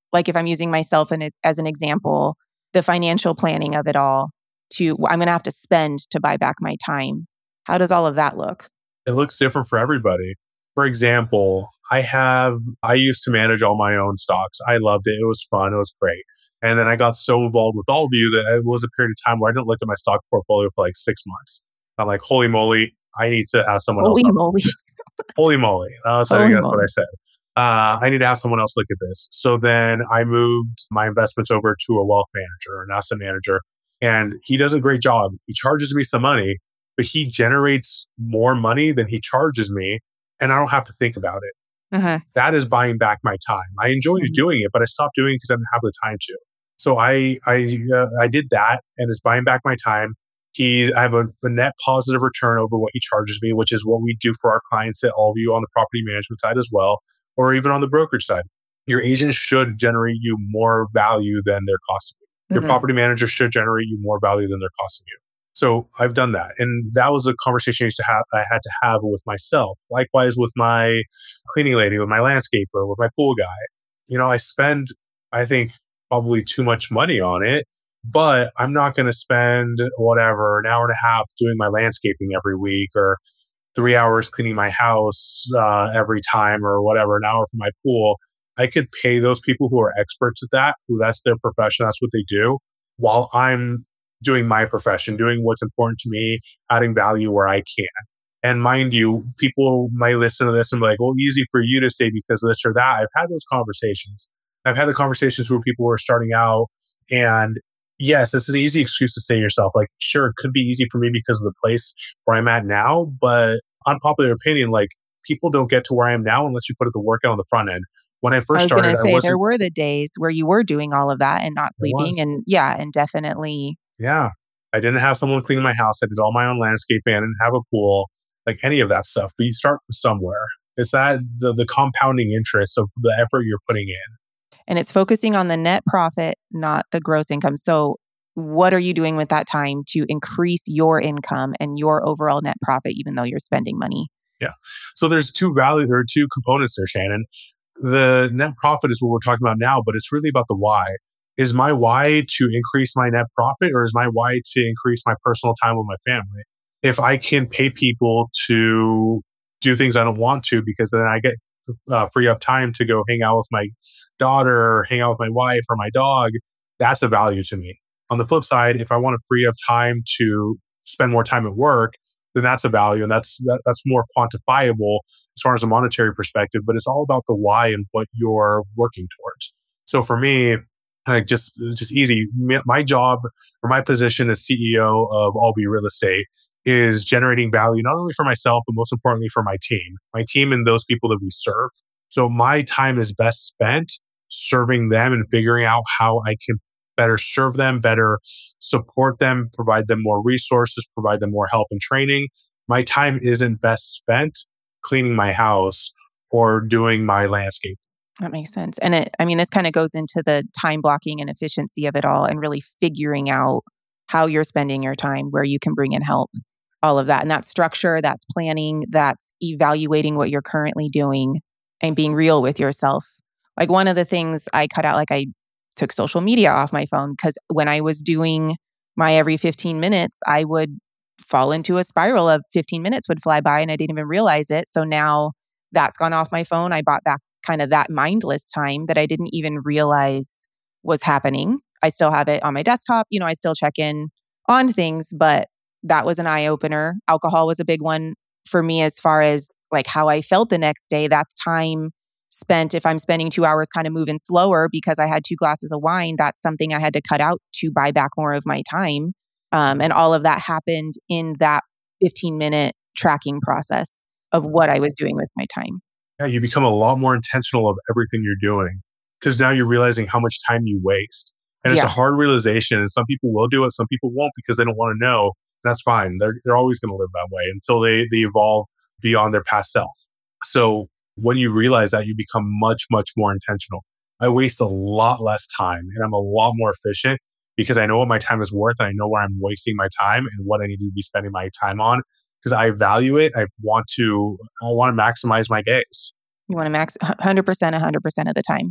Speaker 1: like if I'm using myself in it as an example, the financial planning of it all to I'm going to have to spend to buy back my time. How does all of that look?
Speaker 2: It looks different for everybody. For example, I have, I used to manage all my own stocks. I loved it. It was fun. It was great. And then I got so involved with all of you that it was a period of time where I didn't look at my stock portfolio for like six months. I'm like, holy moly, I need to have someone
Speaker 1: Holy
Speaker 2: else.
Speaker 1: moly.
Speaker 2: Holy moly. Uh, so I
Speaker 1: Holy
Speaker 2: think that's
Speaker 1: moly.
Speaker 2: what I said. Uh, I need to have someone else look at this. So then I moved my investments over to a wealth manager, an asset manager, and he does a great job. He charges me some money, but he generates more money than he charges me, and I don't have to think about it.
Speaker 1: Uh-huh.
Speaker 2: That is buying back my time. I enjoyed
Speaker 1: Mhm.
Speaker 2: doing it, but I stopped doing it because I didn't have the time to. So I I uh, I did that, and it's buying back my time. He's I have a, a net positive return over what he charges me, which is what we do for our clients at Allview on the property management side as well, or even on the brokerage side. Your agent should generate you more value than they're costing you. Your
Speaker 1: Mhm.
Speaker 2: property manager should generate you more value than they're costing you. So I've done that. And that was a conversation I used to have, I had to have with myself. Likewise with my cleaning lady, with my landscaper, with my pool guy. You know, I spend, I think, probably too much money on it, but I'm not going to spend whatever, an hour and a half doing my landscaping every week or three hours cleaning my house uh, every time or whatever, an hour for my pool. I could pay those people who are experts at that, who that's their profession, that's what they do, while I'm doing my profession, doing what's important to me, adding value where I can. And mind you, people might listen to this and be like, well, easy for you to say because this or that. I've had those conversations. I've had the conversations where people were starting out. And yes, it's an easy excuse to say to yourself, like, sure, it could be easy for me because of the place where I'm at now. But unpopular opinion, like people don't get to where I am now unless you put the work out on the front end. When I
Speaker 1: I
Speaker 2: first
Speaker 1: was going
Speaker 2: started,
Speaker 1: to
Speaker 2: I
Speaker 1: say there
Speaker 2: wasn't,
Speaker 1: were the days where you were doing all of that and not
Speaker 2: I
Speaker 1: sleeping.
Speaker 2: was.
Speaker 1: And yeah, and definitely.
Speaker 2: Yeah. I didn't have someone clean my house. I did all my own landscaping. I didn't have a pool, like any of that stuff. But you start somewhere. It's that the, the compounding interest of the effort you're putting in.
Speaker 1: And it's focusing on the net profit, not the gross income. So what are you doing with that time to increase your income and your overall net profit, even though you're spending money?
Speaker 2: Yeah. So there's two value, there are two components there, Shannon. The net profit is what we're talking about now, but it's really about the why. Is my why to increase my net profit or is my why to increase my personal time with my family? If I can pay people to do things I don't want to because then I get uh, free up time to go hang out with my daughter, or hang out with my wife or my dog, that's a value to me. On the flip side, if I want to free up time to spend more time at work, then that's a value and that's that, that's more quantifiable as far as a monetary perspective, but it's all about the why and what you're working towards. So for me, like just just easy, my job or my position as C E O of Allview Real Estate is generating value not only for myself, but most importantly for my team, my team and those people that we serve. So my time is best spent serving them and figuring out how I can better serve them, better support them, provide them more resources, provide them more help and training. My time isn't best spent cleaning my house or doing my landscape.
Speaker 1: That makes sense. And it, I mean, this kind of goes into the time blocking and efficiency of it all and really figuring out how you're spending your time, where you can bring in help, all of that. And that's structure, that's planning, that's evaluating what you're currently doing and being real with yourself. Like one of the things I cut out, like I took social media off my phone because when I was doing my every fifteen minutes, I would fall into a spiral of fifteen minutes would fly by and I didn't even realize it. So now that's gone off my phone. I bought back kind of that mindless time that I didn't even realize was happening. I still have it on my desktop. You know, I still check in on things, but that was an eye opener. Alcohol was a big one for me as far as like how I felt the next day. That's time spent. If I'm spending two hours kind of moving slower because I had two glasses of wine, that's something I had to cut out to buy back more of my time. Um, and all of that happened in that fifteen minute tracking process of what I was doing with my time.
Speaker 2: Yeah, you become a lot more intentional of everything you're doing because now you're realizing how much time you waste. And it's
Speaker 1: Yeah.
Speaker 2: a hard realization. And some people will do it, some people won't because they don't want to know. That's fine. They're, they're always going to live that way until they, they evolve beyond their past self. So when you realize that, you become much, much more intentional. I waste a lot less time and I'm a lot more efficient because I know what my time is worth and I know where I'm wasting my time and what I need to be spending my time on because I value it. I want to, I want to maximize my days.
Speaker 1: You want to max one hundred percent, one hundred percent of the time.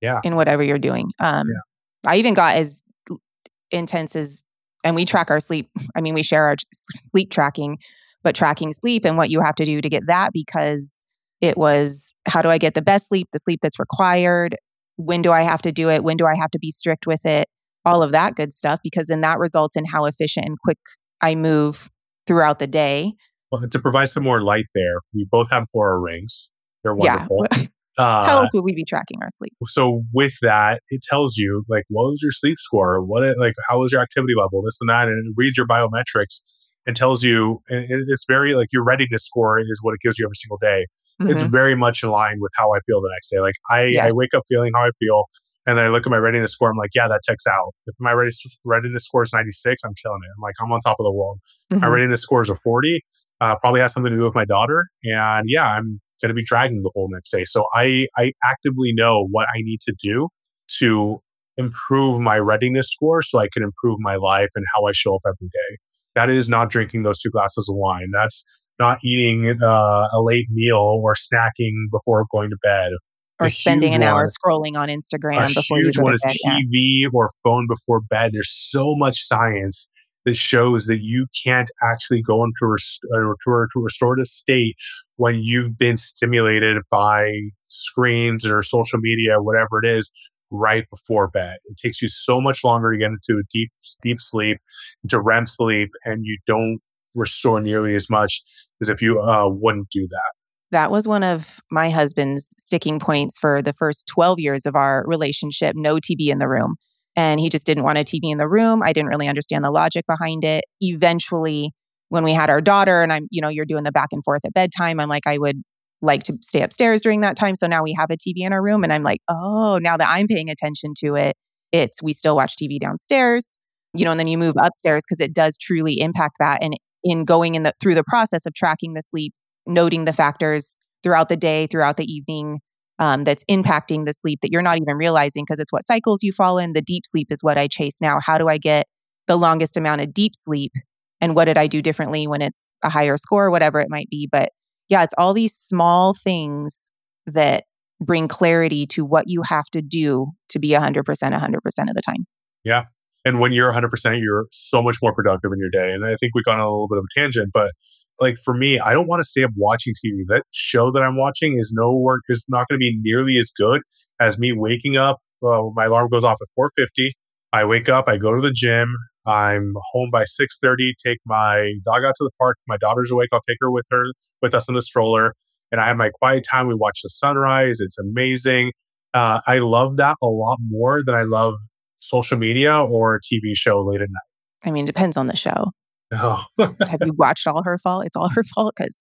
Speaker 2: Yeah.
Speaker 1: in whatever you're doing. Um,
Speaker 2: Yeah.
Speaker 1: I even got as intense as, and we track our sleep. I mean, we share our sleep tracking, but tracking sleep and what you have to do to get that, because it was, how do I get the best sleep, the sleep that's required? When do I have to do it? When do I have to be strict with it? All of that good stuff, because then that results in how efficient and quick I move throughout the day.
Speaker 2: Well, to provide some more light there, we both have Oura rings. They're
Speaker 1: Yeah.
Speaker 2: wonderful.
Speaker 1: How
Speaker 2: Uh,
Speaker 1: else would we be tracking our sleep?
Speaker 2: so with that, it tells you like, what was your sleep score? What it, like, how was your activity level? This and that, and it reads your biometrics and tells you. And it- it's very like your readiness score is what it gives you every single day. It's
Speaker 1: Mhm.
Speaker 2: very much in line with how I feel the next day. Like I, I
Speaker 1: Yes.
Speaker 2: wake up feeling how I feel, and then I look at my readiness score. I'm like, yeah, that checks out. If my readiness readiness score is ninety-six, I'm killing it. I'm like, I'm on top of the world. My
Speaker 1: Mhm.
Speaker 2: readiness score is a forty. Uh, probably has something to do with my daughter, and yeah, I'm going to be dragging the whole next day. So I I actively know what I need to do to improve my readiness score, so I can improve my life and how I show up every day. That is not drinking those two glasses of wine. That's not eating uh, a late meal or snacking before going to bed.
Speaker 1: Or
Speaker 2: A
Speaker 1: spending
Speaker 2: huge
Speaker 1: an hour
Speaker 2: one,
Speaker 1: scrolling on
Speaker 2: a
Speaker 1: Instagram before you
Speaker 2: huge
Speaker 1: go
Speaker 2: one
Speaker 1: to
Speaker 2: is
Speaker 1: bed. Yeah.
Speaker 2: T V or phone before bed. There's so much science that shows that you can't actually go into rest- uh, to a to a restorative state when you've been stimulated by screens or social media, whatever it is, right before bed. It takes you so much longer to get into a deep, deep sleep, into R E M sleep, and you don't restore nearly as much as if you uh, wouldn't do that.
Speaker 1: That was one of my husband's sticking points for the first twelve years of our relationship, no T V in the room. And he just didn't want a T V in the room. I didn't really understand the logic behind it. Eventually, when we had our daughter and I'm, you know, you're doing the back and forth at bedtime, I'm like, I would like to stay upstairs during that time. So now we have a T V in our room. And I'm like, oh, now that I'm paying attention to it, it's, we still watch T V downstairs, you know, and then you move upstairs because it does truly impact that. And in going in the, through the process of tracking the sleep, noting the factors throughout the day, throughout the evening, um, that's impacting the sleep that you're not even realizing, because it's what cycles you fall in. The deep sleep is what I chase now. How do I get the longest amount of deep sleep? And what did I do differently when it's a higher score, whatever it might be? But yeah, it's all these small things that bring clarity to what you have to do to be one hundred percent, one hundred percent of the time.
Speaker 2: Yeah. And when you're one hundred percent, you're so much more productive in your day. And I think we've gone on a little bit of a tangent, but like for me, I don't want to stay up watching T V. That show that I'm watching is no work, is not going to be nearly as good as me waking up. Well, my alarm goes off at four fifty. I wake up, I go to the gym. I'm home by six thirty, take my dog out to the park. My daughter's awake. I'll take her with her, with us in the stroller. And I have my quiet time. We watch the sunrise. It's amazing. Uh, I love that a lot more than I love social media or a T V show late at
Speaker 1: I mean, depends on the show.
Speaker 2: night.
Speaker 1: Have you watched All Her Fault? It's all her fault, because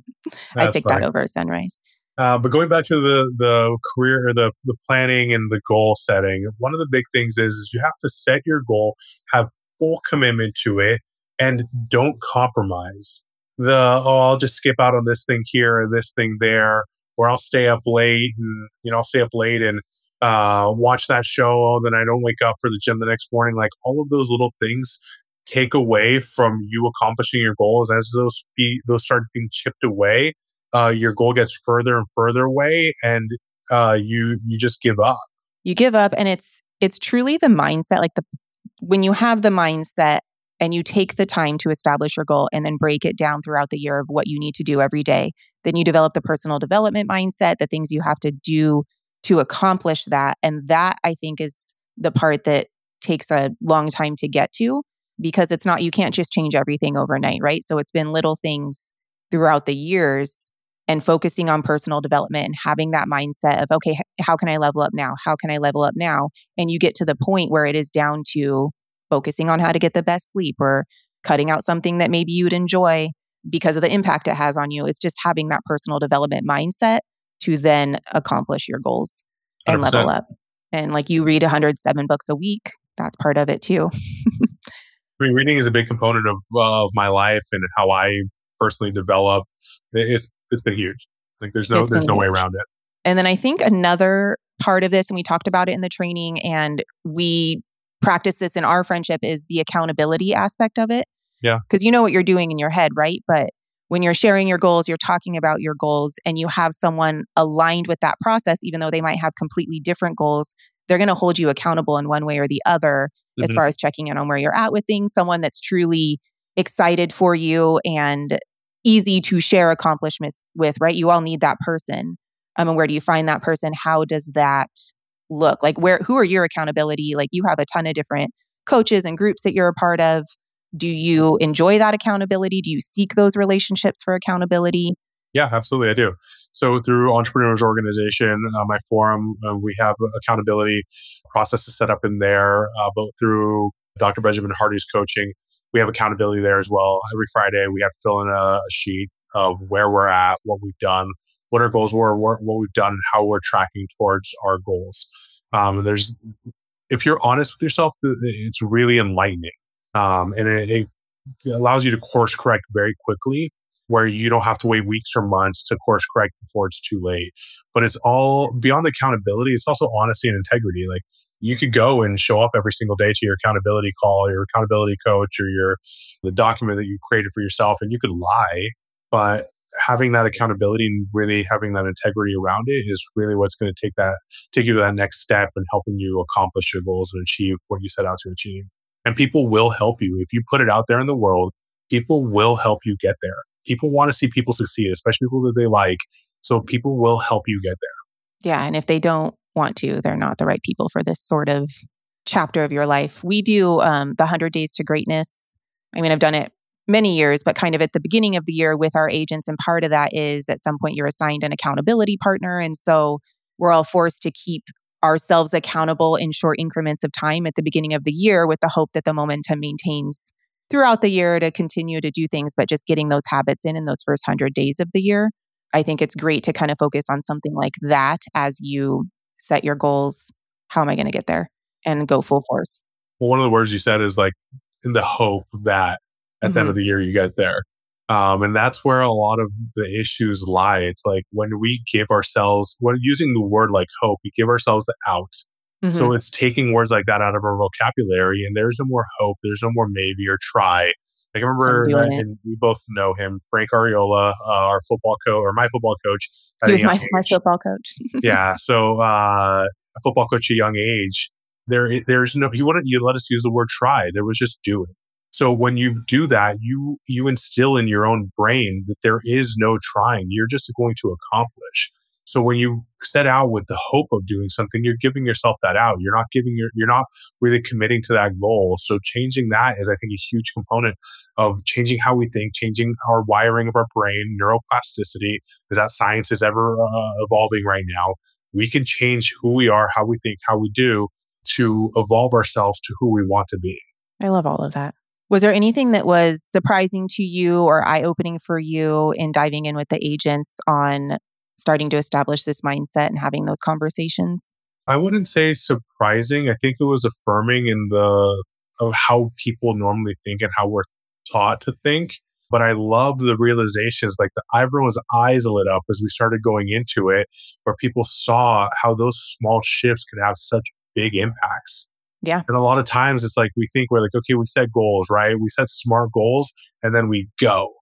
Speaker 1: I
Speaker 2: That's
Speaker 1: picked that
Speaker 2: funny.
Speaker 1: over Sunrise.
Speaker 2: Uh, but going back to the the career or the the planning and the goal setting, one of the big things is, is you have to set your goal, have full commitment to it, and don't compromise. The oh, I'll just skip out on this thing here or this thing there, or I'll stay up late and you know I'll stay up late and uh, watch that show. Oh, then I don't wake up for the gym the next morning. Like all of those little things take away from you accomplishing your goals. As those be, those start being chipped away, uh, your goal gets further and further away, and uh, you you just give up.
Speaker 1: You give up, and it's it's truly the mindset. Like the when you have the mindset and you take the time to establish your goal and then break it down throughout the year of what you need to do every day, then you develop the personal development mindset, the things you have to do to accomplish that. And that, I think, is the part that takes a long time to get to, because it's not, you can't just change everything overnight, right? So it's been little things throughout the years, and focusing on personal development and having that mindset of, okay, h- how can I level up now? How can I level up now? And you get to the point where it is down to focusing on how to get the best sleep, or cutting out something that maybe you'd enjoy because of the impact it has on you. It's just having that personal development mindset to then accomplish your goals and level
Speaker 2: one hundred percent.
Speaker 1: up. And like, you read one hundred seven books a week, that's part of it too.
Speaker 2: I mean, reading is a big component of of my life and how I personally develop. It's it's been huge. Like there's no
Speaker 1: It's
Speaker 2: there's
Speaker 1: been
Speaker 2: no way
Speaker 1: huge.
Speaker 2: around it.
Speaker 1: And then I think another part of this, and we talked about it in the training, and we practice this in our friendship, is the accountability aspect of it.
Speaker 2: Yeah.
Speaker 1: Because you know what you're doing in your head, right? But when you're sharing your goals, you're talking about your goals, and you have someone aligned with that process, even though they might have completely different goals, they're going to hold you accountable in one way or the other mm-hmm. as far as checking in on where you're at with things. Someone that's truly excited for you and easy to share accomplishments with, right? You all need that person. Um, and where do you find that person? How does that look? Like where, who are your accountability? Like you have a ton of different coaches and groups that you're a part of. Do you enjoy that accountability? Do you seek those relationships for accountability?
Speaker 2: Yeah, absolutely. I do. So through Entrepreneurs Organization, uh, my forum, uh, we have accountability processes set up in there, uh, but through Doctor Benjamin Hardy's coaching, we have accountability there as well. Every Friday, we have to fill in a, a sheet of where we're at, what we've done, what our goals were, what, what we've done, and how we're tracking towards our goals. Um, there's, if you're honest with yourself, it's really enlightening. Um, and it, it allows you to course correct very quickly, where you don't have to wait weeks or months to course correct before it's too late. But it's all beyond accountability. It's also honesty and integrity. Like you could go and show up every single day to your accountability call, your accountability coach, or your the document that you created for yourself, and you could lie. But having that accountability and really having that integrity around it is really what's going to take that take you to that next step and helping you accomplish your goals and achieve what you set out to achieve. And people will help you. If you put it out there in the world, people will help you get there. People want to see people succeed, especially people that they like. So people will help you get there.
Speaker 1: Yeah. And if they don't want to, they're not the right people for this sort of chapter of your life. We do um, the one hundred Days to Greatness. I mean, I've done it many years, but kind of at the beginning of the year with our agents. And part of that is at some point you're assigned an accountability partner. And so we're all forced to keep ourselves accountable in short increments of time at the beginning of the year with the hope that the momentum maintains throughout the year to continue to do things, but just getting those habits in in those first one hundred days of the year. I think it's great to kind of focus on something like that as you set your goals. How am I going to get there? And go full force.
Speaker 2: Well, one of the words you said is like in the hope that at mm-hmm. the end of the year you get there. Um, and that's where a lot of the issues lie. It's like when we give ourselves, when using the word like hope, we give ourselves the out. Mm-hmm. So it's taking words like that out of our vocabulary, and there's no more hope. There's no more maybe or try. Like I remember, uh, and we both know him, Frank Ariola, uh, our football coach, or my football coach.
Speaker 1: He was my, my football coach.
Speaker 2: yeah. So uh, a football coach at a young age, there, there's no, he wouldn't you let us use the word try. There was just do it. So when you do that, you you instill in your own brain that there is no trying. You're just going to accomplish. So when you set out with the hope of doing something, you're giving yourself that out. You're not giving your, you're not really committing to that goal. So changing that is, I think, a huge component of changing how we think, changing our wiring of our brain, neuroplasticity, because that science is ever uh, evolving right now. We can change who we are, how we think, how we do to evolve ourselves to who we want to be.
Speaker 1: I love all of that. Was there anything that was surprising to you or eye-opening for you in diving in with the agents on starting to establish this mindset and having those conversations?
Speaker 2: I wouldn't say surprising. I think it was affirming in the of how people normally think and how we're taught to think. But I love the realizations, like the everyone's eyes lit up as we started going into it, where people saw how those small shifts could have such big impacts.
Speaker 1: Yeah.
Speaker 2: And a lot of times it's like we think we're like, okay, we set goals, right? We set smart goals and then we go.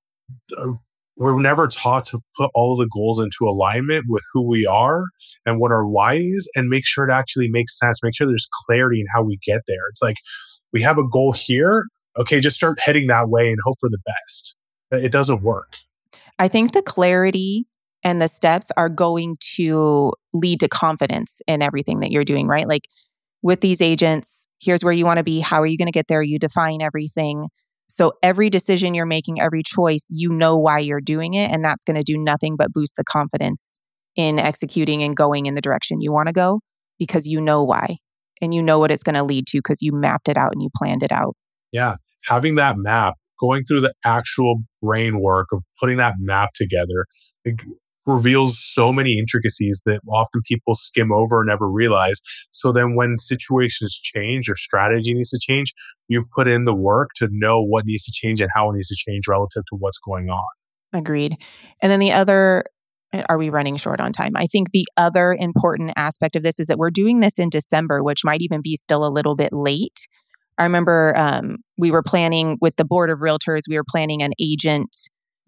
Speaker 2: We're never taught to put all of the goals into alignment with who we are and what our why is and make sure it actually makes sense. Make sure there's clarity in how we get there. It's like we have a goal here. Okay, just start heading that way and hope for the best. It doesn't work.
Speaker 1: I think the clarity and the steps are going to lead to confidence in everything that you're doing, right? Like with these agents, here's where you want to be. How are you going to get there? You define everything. So every decision you're making, every choice, you know why you're doing it. And that's going to do nothing but boost the confidence in executing and going in the direction you want to go because you know why. And you know what it's going to lead to because you mapped it out and you planned it out.
Speaker 2: Yeah. Having that map, going through the actual brain work of putting that map together, it reveals so many intricacies that often people skim over and never realize. So then when situations change or strategy needs to change, you've put in the work to know what needs to change and how it needs to change relative to what's going on.
Speaker 1: Agreed. And then the other, are we running short on time? I think the other important aspect of this is that we're doing this in December, which might even be still a little bit late. I remember um, we were planning with the board of realtors, we were planning an agent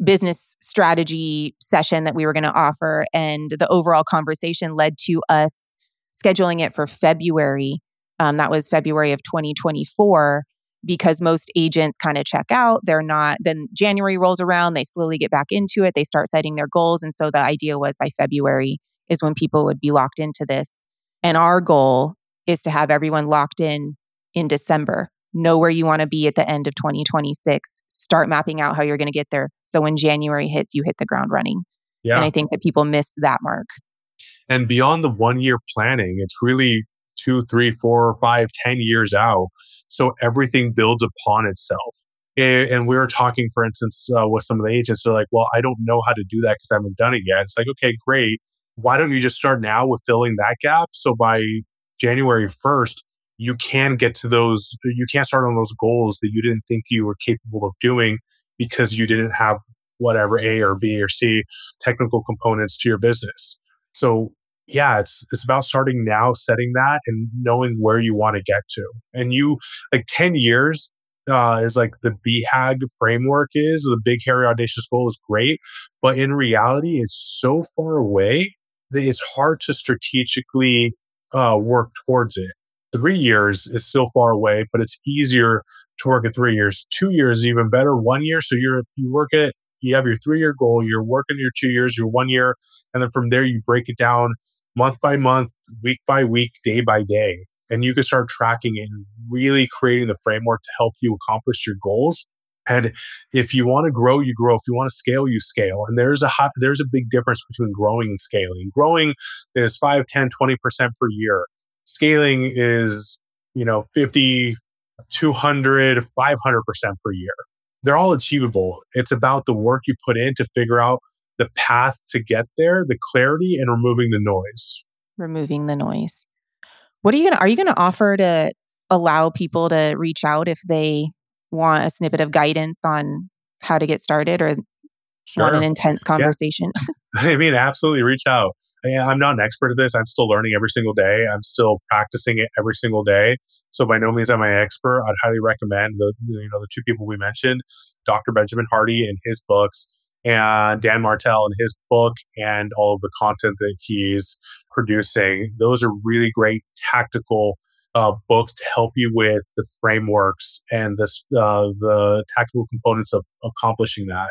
Speaker 1: business strategy session that we were going to offer. And the overall conversation led to us scheduling it for February. Um, that was February of twenty twenty-four, because most agents kind of check out. They're not, then January rolls around, they slowly get back into it, they start setting their goals. And so the idea was by February is when people would be locked into this. And our goal is to have everyone locked in in December. Know where you want to be at the end of twenty twenty-six. Start mapping out how you're going to get there. So when January hits, you hit the ground running.
Speaker 2: Yeah.
Speaker 1: And I think that people miss that mark.
Speaker 2: And beyond the one year planning, it's really two, three, four, five, ten years out. So everything builds upon itself. And, and we were talking, for instance, uh, with some of the agents. They're like, well, I don't know how to do that because I haven't done it yet. It's like, okay, great. Why don't you just start now with filling that gap? So by January first, you can get to those, you can't start on those goals that you didn't think you were capable of doing because you didn't have whatever A or B or C technical components to your business. So yeah, it's it's about starting now, setting that and knowing where you want to get to. And you, like ten years uh, is like the B HAG framework is, the big, hairy, audacious goal is great. But in reality, it's so far away that it's hard to strategically uh, work towards it. Three years is still far away, but it's easier to work at three years. Two years is even better. One year, so you're you work it, you have your three-year goal, you're working your two years, your one year, and then from there you break it down month by month, week by week, day by day. And you can start tracking it and really creating the framework to help you accomplish your goals. And if you want to grow, you grow. If you want to scale, you scale. And there's a hot, there's a big difference between growing and scaling. Growing is five, ten, twenty percent per year. Scaling is, you know, fifty, two hundred, five hundred percent per year. They're all achievable. It's about the work you put in to figure out the path to get there, the clarity, and removing the noise.
Speaker 1: Removing the noise. What are you going to, are you going to offer to allow people to reach out if they want a snippet of guidance on how to get started or
Speaker 2: Sure.
Speaker 1: want an intense conversation?
Speaker 2: Yeah. I mean, absolutely reach out. I'm not an expert at this. I'm still learning every single day. I'm still practicing it every single day. So by no means am I an expert. I'd highly recommend the, you know, the two people we mentioned, Doctor Benjamin Hardy and his books, and Dan Martell and his book and all of the content that he's producing. Those are really great tactical uh, books to help you with the frameworks and the, uh, the tactical components of accomplishing that.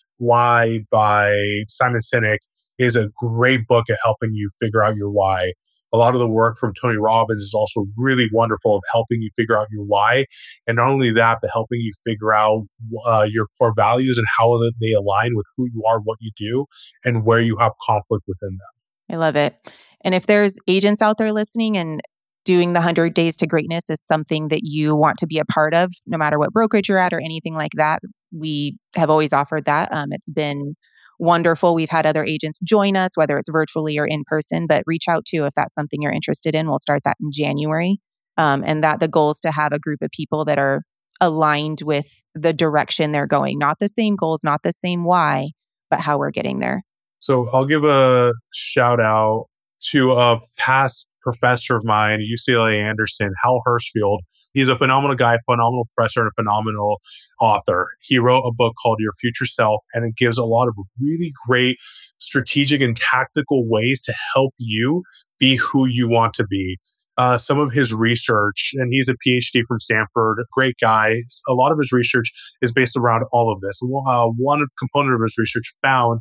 Speaker 2: Why by Simon Sinek is a great book at helping you figure out your why. A lot of the work from Tony Robbins is also really wonderful of helping you figure out your why. And not only that, but helping you figure out uh, your core values and how they align with who you are, what you do, and where you have conflict within them.
Speaker 1: I love it. And if there's agents out there listening and doing the one hundred Days to Greatness is something that you want to be a part of, no matter what brokerage you're at or anything like that, we have always offered that. Um, it's been wonderful. We've had other agents join us, whether it's virtually or in person, but reach out to if that's something you're interested in. We'll start that in January. Um, and that the goal is to have a group of people that are aligned with the direction they're going, not the same goals, not the same why, but how we're getting there.
Speaker 2: So I'll give a shout out to a past professor of mine at U C L A Anderson, Hal Hirschfield. He's a phenomenal guy, phenomenal professor, and a phenomenal author. He wrote a book called Your Future Self, and it gives a lot of really great strategic and tactical ways to help you be who you want to be. Uh, some of his research, and he's a P H D from Stanford, great guy. A lot of his research is based around all of this. Uh, one component of his research found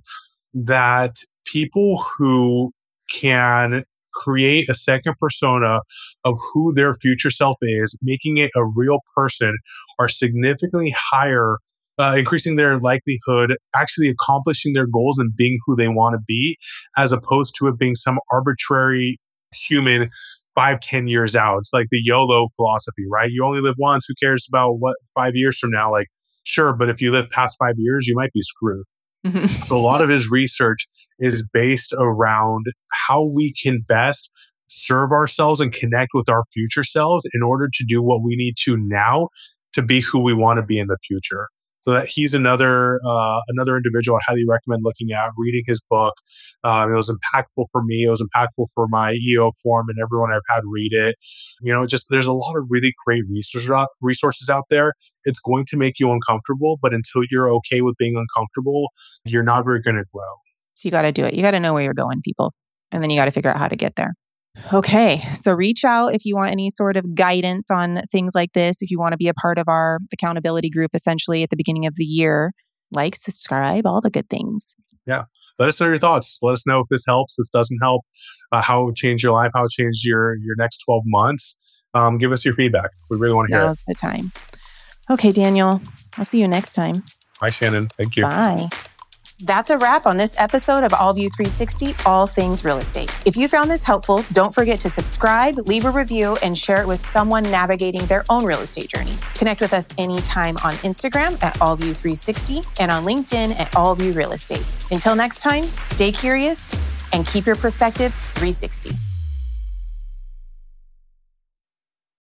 Speaker 2: that people who can create a second persona of who their future self is, making it a real person, are significantly higher, uh, increasing their likelihood actually accomplishing their goals and being who they want to be, as opposed to it being some arbitrary human five, ten years out. It's like the YOLO philosophy, right? You only live once. Who cares about what five years from now? Like, sure, but if you live past five years, you might be screwed. So a lot of his research is based around how we can best serve ourselves and connect with our future selves in order to do what we need to now to be who we want to be in the future. So that he's another uh, another individual I'd highly recommend looking at, reading his book. Um, it was impactful for me. It was impactful for my E O forum and everyone I've had read it. You know, just there's a lot of really great resources out, resources out there. It's going to make you uncomfortable, but until you're okay with being uncomfortable, you're not very going to grow.
Speaker 1: So you got to do it. You got to know where you're going, people. And then you got to figure out how to get there. Okay. So reach out if you want any sort of guidance on things like this. If you want to be a part of our accountability group, essentially at the beginning of the year, like, subscribe, all the good things.
Speaker 2: Yeah. Let us know your thoughts. Let us know if this helps, this doesn't help, uh, how it changed your life, how it changed your, your next twelve months. Um, give us your feedback. We really want to hear
Speaker 1: Now's
Speaker 2: it.
Speaker 1: the time. Okay, Daniel. I'll see you next time.
Speaker 2: Bye, Shannon. Thank you.
Speaker 1: Bye. That's a wrap on this episode of AllView three sixty, All Things Real Estate. If you found this helpful, don't forget to subscribe, leave a review, and share it with someone navigating their own real estate journey. Connect with us anytime on Instagram at AllView three sixty and on LinkedIn at AllView Real Estate. Until next time, stay curious and keep your perspective three sixty.